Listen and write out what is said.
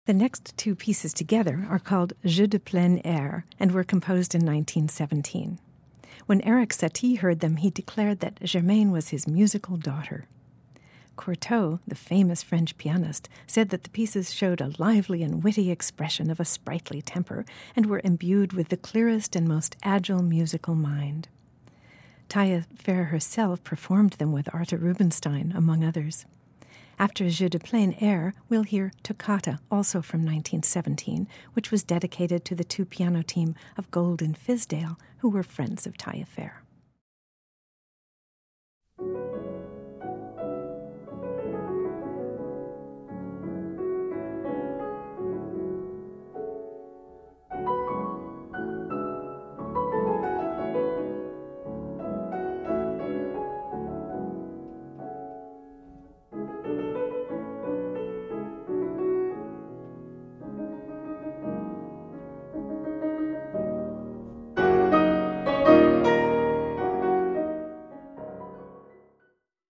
The next two pieces together are called Jeux de plein air and were composed in 1917. When Erik Satie heard them, he declared that Germaine was his musical daughter. Courtauld, the famous French pianist, said that the pieces showed a lively and witty expression of a sprightly temper and were imbued with the clearest and most agile musical mind. Taillefer herself performed them with Arthur Rubinstein, among others. After Jeux de plein air, we'll hear Toccata, also from 1917, which was dedicated to the two-piano team of Gold and Fisdale, who were friends of Taillefer.